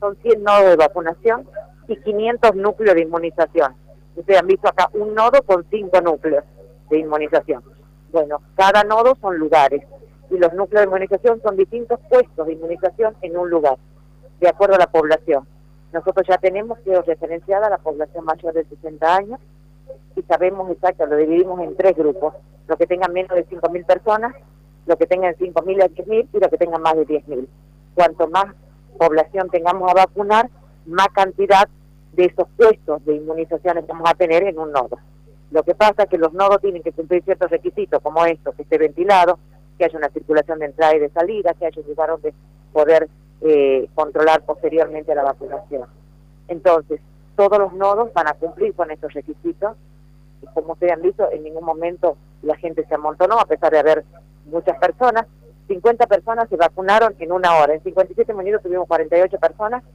son 100 nodos de vacunación y 500 núcleos de inmunización. Ustedes han visto acá un nodo con 5 núcleos de inmunización. Bueno, cada nodo son lugares y los núcleos de inmunización son distintos puestos de inmunización en un lugar, de acuerdo a la población. Nosotros ya tenemos georreferenciada la población mayor de 60 años y sabemos exacto, lo dividimos en 3 grupos, los que tengan menos de 5.000 personas, los que tengan 5.000 a 10.000 y los que tengan más de 10.000. Cuanto más población tengamos a vacunar, más cantidad de esos puestos de inmunizaciones vamos a tener en un nodo. Lo que pasa es que los nodos tienen que cumplir ciertos requisitos, como esto, que esté ventilado, que haya una circulación de entrada y de salida, que haya un lugar donde poder controlar posteriormente la vacunación. Entonces, todos los nodos van a cumplir con estos requisitos, y como ustedes han visto, en ningún momento la gente se amontonó, a pesar de haber muchas personas. 50 personas se vacunaron en 1 hora, en 57 minutos tuvimos 48 personas,